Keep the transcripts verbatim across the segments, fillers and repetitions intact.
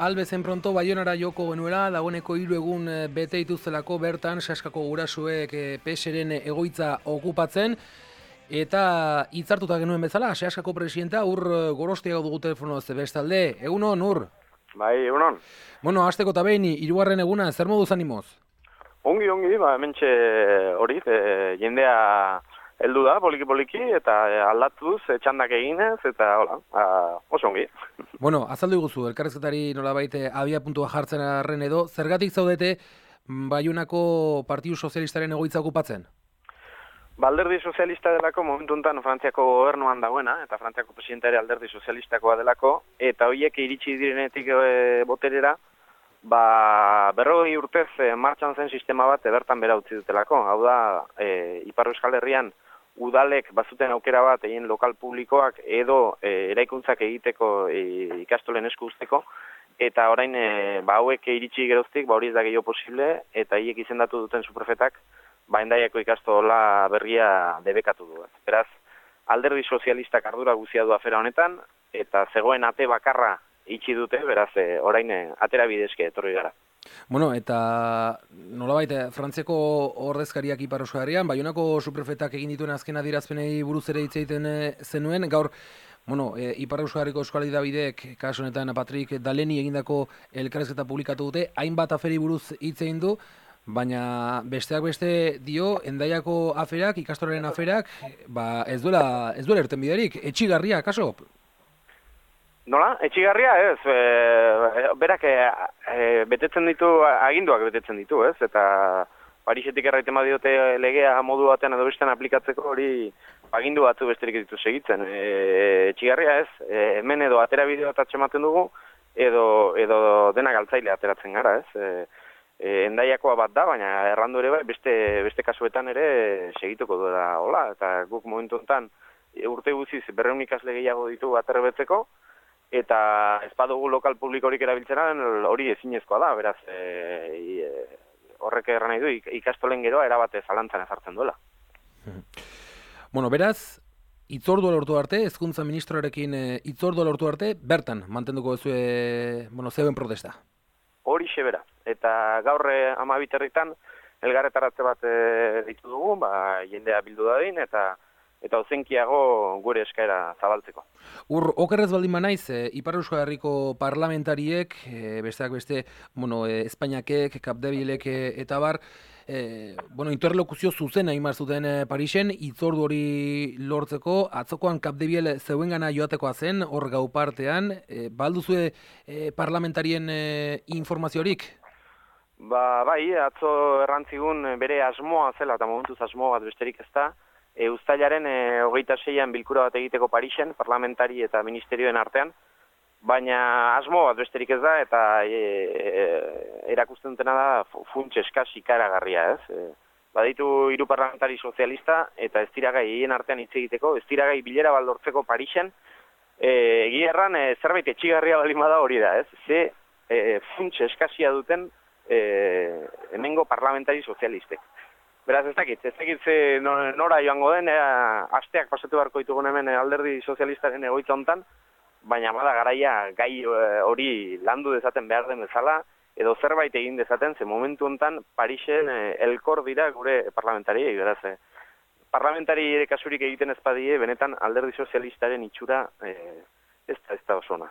albezen pronto Baionara joko genuela, dagoeneko hiru egun bete dituztelako bertan Saskako gurasuek P S ren egoitza okupatzen, eta hitzartuta genuen bezala, Saskako presidentea Ur Gorostiaga dugu telefonoz bestalde. Egunon, Ur? Bai, egunon. Bueno, hasteko eta behin, hirugarren eguna, zer moduz animoz? Ongi, ongi, ba, hementxe hori, e, jendea heldu da, poliki-poliki, eta aldatuz, txandak eginez, eta hola, a, oso ongi. Bueno, azaldu iguzu, elkarrezketari nolabait abia puntua jartzen arren edo, zergatik zaudete Baionako Partidu Sozialistaren egoitza okupatzen? Alderdi sozialista delako momentu enten Frantziako gobernuan dagoena, eta Frantziako presidenta ere alderdi sozialistakoa delako, eta horiek iritsi direnetik e, boterera, ba, berrogei urtez e, martxan zen sistema bat e, bertan bera utzi dutelako. Hau da, e, Ipar Euskal Herrian udalek bazuten aukera bat egin lokal publikoak edo e, eraikuntzak egiteko e, ikastolen esku uzteko, eta orain e, ba, hauek iritsi geroztik, ba, hori ez da gehiago posible, eta hiek izendatu duten suprefetak, ba, Hendaiako ikastola berria debekatu du. Beraz, alderdi sozialistak ardura guzia du afera honetan, eta zegoen ate bakarra itxi dute, beraz, e, orain e, atera bidezke etorri gara. Bueno, eta nolabait, Frantziako ordezkariak Ipar Euskal Herrian, Baionako suprefetak egin dituen azken adierazpenei buruz ere hitz egiten zenuen, gaur, bueno, e, Ipar Euskal Herriko Euskal Hedabideek, kasu honetan Patrik Daleni egindako elkarrizketa publikatu dute, hainbat aferi buruz hitz egin du, baina besteak beste dio, Hendaiako aferak, ikastolaren aferak, ba, ez duela, ez duela irtenbiderik, etxigarria, kaso? Nola? Etxigarria, ez. E, berak e, e, betetzen ditu, aginduak betetzen ditu, ez? Eta Parisetik erraiten badiote legea modu batean edo bestean aplikatzeko hori agindu batzu besterik ditu segitzen. E, etxigarria, ez. E, hemen edo atera bideo bat atxematen dugu, edo, edo dena galtzaile ateratzen gara, ez? E, E, Hendaiakoa bat da, baina errandu ere bai, beste, beste kasuetan ere segituko duela, hola, eta guk momentu honetan urte guziz berrehun ikasle gehiago ditu aterbetzeko, eta ez badugu lokal publikorik erabiltzenan hori ezinezkoa da, beraz, e, e, horrek erran nahi du, ikastolen geroa erabate zalantzan ezartzen duela. Bueno, beraz, hitzordua lortu arte, hezkuntza ministroarekin hitzordua lortu arte, bertan mantenduko duzu, e, bueno, zeuen protesta. Hori xebera. Eta gaur amabiterritan elgarretaratze bat e, ditu dugu, ba, jendea bildu dadin, eta eta ozenkiago gure eskaera zabaltzeko. Ur, okerrez baldin banaiz, e, Ipar Euskal Herriko parlamentariek, e, besteak beste, bueno, e, Espainiakek, Kapdebilek e, eta bar, e, bueno, interlokuzio zuzen egin behar zuten e, Parisen, hitzordu hori lortzeko, atzokoan Kapdebil zeuengana joatekoa zen, hor gau partean, e, balduzue e, parlamentarien e, informaziorik? Ba, bai, atzo errantzigun bere asmoa zela, eta momentuz asmo bat besterik ez da, E, Uztailaren e, hogeita seian bilkura bat egiteko Parisen, parlamentari eta ministerioen artean, baina asmo bat besterik ez da, eta e, e, erakusten dutena da funts eskas ikaragarria, ez? E, baditu hiru parlamentari sozialista, eta ez diragai hien artean hitz egiteko, ez diragai bilera baldortzeko Parisen, e, egia erran e, zerbait etxigarria baldin bada hori da, ez? Ze e, funts eskasia duten e, hemengo parlamentari sozialistek. Beraz, ez dakit, ez dakit ze nora joango den, ea, asteak pasatu beharko ditugun hemen alderdi sozialistaren egoitza hontan, baina bada garaia gai hori landu dezaten behar den bezala, edo zerbait egin dezaten, ze momentu hontan Parisen e, elkor dira gure parlamentariei, beraz, e, parlamentari ere kasurik egiten ezpadie, benetan alderdi sozialistaren itxura e, ez da, ez da osona.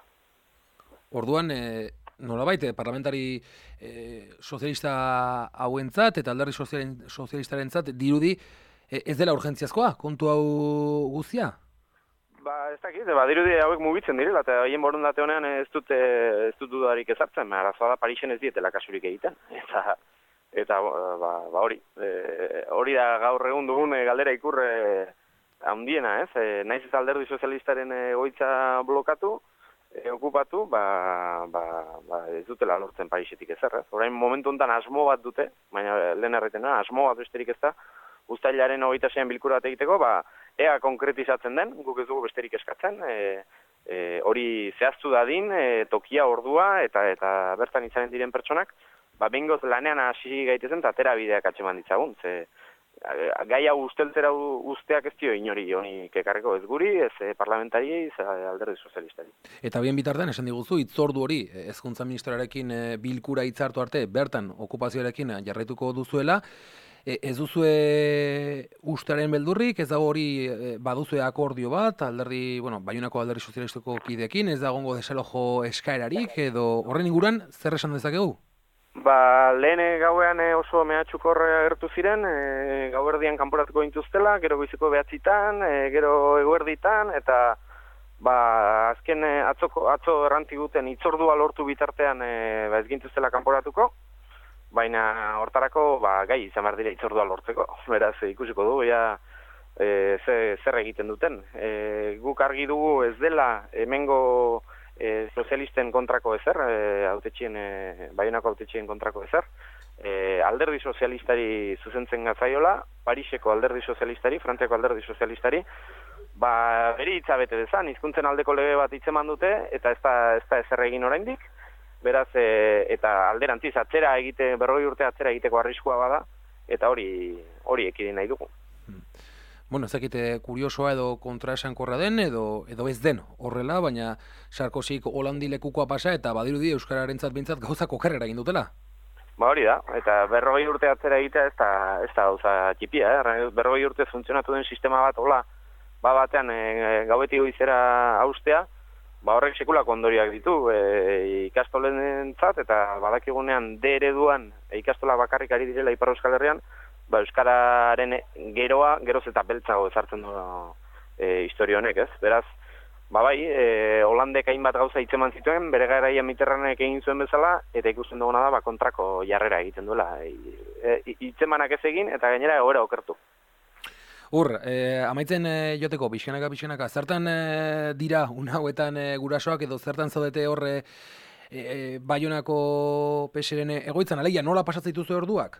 Orduan, e... nolabait, parlamentari e, sozialista hauentzat eta alderdi sozialistarentzat dirudi e, ez dela urgentziazkoa, kontu hau guztia? Ba, ez dakit, ba, dirudi hauek mugitzen direla, eta haien borondate honean ez dut, ez dut dudarik ezartzen, arazoa da Parisen ez dietela kasurik egiten, eta, eta ba, ba hori, e, hori da gaur egun dugun e, galdera ikur e, handiena, ez, e, naiz ez alderdi sozialistaren egoitza blokatu, E, okupatu, ba, ba, ba, ez dutela lortzen Parisetik ezer, ez? Orain momentu honetan asmo bat dute, baina lehen erretena, asmo bat besterik ez da, Uztailaren hogeita seian bilkura bat egiteko, ba, ea konkretizatzen den, guk ez dugu besterik eskatzen, e, e, hori zehaztu dadin, e, tokia ordua, eta eta bertan izanen diren pertsonak, ba, bengoz lanean hasi gaitezen, eta atera bideak atxeman ditzagun, ze gai hau usteltzera usteak ez dio inori honi kekarreko ez guri, ez eh, parlamentariei, ez alderdi sozialistari. Eta bien bitartean, esan diguzu, itzordu hori, hezkuntza ministroarekin e, bilkura hitzartu arte, bertan okupazioarekin jarraituko duzuela, e, ez duzue ustaren beldurrik, ez dago hori e, baduzue akordio bat, alderdi, bueno, Baionako alderdi sozialistako kideekin, ez dagongo desalojo eskaerarik, edo horren inguruan, zer esan dezakegu? Ba, lehen gauean oso mehatxukor agertu ziren, e, gauerdian kanporatuko gintuztela, gero goizeko behatzitan, e, gero eguerditan, eta ba, azken e, atzoko, atzo errantiguten itzordua lortu bitartean e, ba, ez gintuztela kanporatuko, baina hortarako ba, gai izan behar dira itzordua lortzeko, beraz ikusiko dugu, ja, e, ze, zer egiten duten. E, guk argi dugu ez dela hemengo e, sozialisten kontrako ezer, e, autetxien, e, Baionako autetxien kontrako ezer, e, alderdi sozialistari zuzentzen gatzaiola, Pariseko alderdi sozialistari, Frantziako alderdi sozialistari, ba, beri hitza bete dezan, hizkuntzen aldeko lege bat hitzeman dute, eta ez da, ez da ezer egin oraindik, beraz, e, eta alderantziz atzera egite, berroi urte atzera egiteko arriskua bada, eta hori hori ekidin nahi dugu. Bueno, ez dakite kuriosoa edo kontraesankorra den, edo edo ez den horrela, baina Sarkozik Holandi lekukoa pasa, eta badirudi euskararentzat bintzat gauzak okerrera egin dutela. Ba hori da, eta berrogei urte atzera egitea ez da, ez da gauza txipia, eh? Berrogei urte funtzionatu den sistema bat, hola, ba batean e, gauetik goizera haustea, ba horrek sekulako ondoriak ditu e, ikastolentzat, eta badakigunean D ereduan e, ikastola bakarrik ari direla Ipar Euskal Herrian, ba euskararen geroa, geroz eta beltzago ezartzen du e, historia honek, ez? Beraz, ba bai, e, Holandek hainbat gauza hitzeman zituen, bere garaian Mitterrandek egin zuen bezala, eta ikusten duguna da ba kontrako jarrera egiten duela. E, e, hitzemanak ez egin, eta gainera egoera okertu. Ur, eh, amaitzen eh, joteko, pixkanaka, pixkanaka, zertan eh, dira una hauetan eh, gurasoak edo zertan zaudete horre eh, Baionako P S R-en egoitzan, alegia, nola pasatzen dituzu orduak?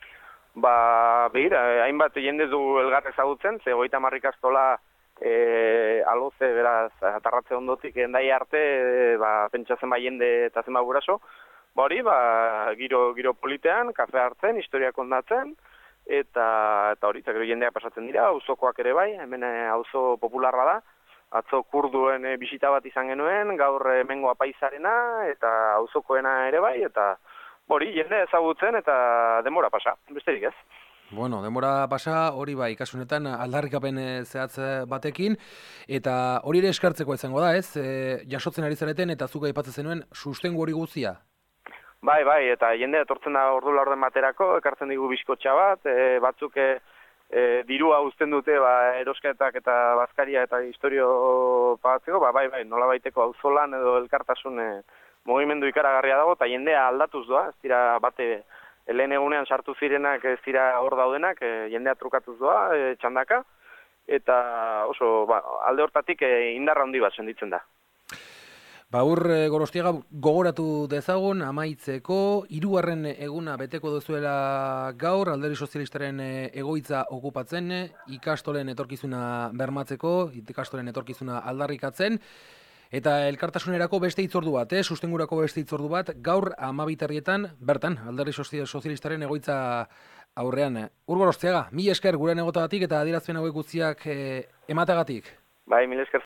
Ba, behira, hainbat jende du elgar ezagutzen, ze hogeita hamar ikastola e, aloze, beraz, atarratze ondotik endai arte, e, ba, pentsatzen ba jende eta zenba guraso, ba hori, ba, giro, giro politean, kafe hartzen, historia kondatzen, eta eta hori, eta gero jendeak pasatzen dira, auzokoak ere bai, hemen auzo popularra da, atzo kurduen e, bisita bat izan genuen, gaur hemengo apaizarena, eta auzokoena ere bai, eta hori, jende ezagutzen eta denbora pasa, besterik ez. Bueno, denbora pasa, hori bai, kasunetan aldarrikapen zehatz batekin, eta hori ere eskartzeko izango da, ez? E, jasotzen ari zareten eta zuk aipatzen zenuen sustengu hori guztia? Bai, bai, eta jende etortzen da ordu laurden baterako, ekartzen digu bizkotxa bat, e, batzuk e, e, dirua uzten dute ba, erosketak eta bazkaria eta historio pagatzeko, ba, bai, bai, nola baiteko auzolan edo elkartasun e, mugimendu ikaragarria dago, eta jendea aldatuz doa, ez dira bate lehen egunean sartu zirenak ez dira hor daudenak, e, jendea trukatuz doa, e, txandaka, eta oso ba, alde hortatik e, indarra handi bat senditzen da. Ba, ur, Gorostiaga, gogoratu dezagun, amaitzeko, hirugarren eguna beteko duzuela gaur, alderdi sozialistaren egoitza okupatzen, ikastolen etorkizuna bermatzeko, ikastolen etorkizuna aldarrikatzen, eta elkartasunerako beste hitzordu bat, eh? Sustengurako beste hitzordu bat, gaur amabiterrietan, bertan, alderdi sozialistaren egoitza aurrean. Ur, Gorostiaga, mila esker gure negotagatik eta adierazpen hauek guztiak eh, ematagatik. Bai, mila esker.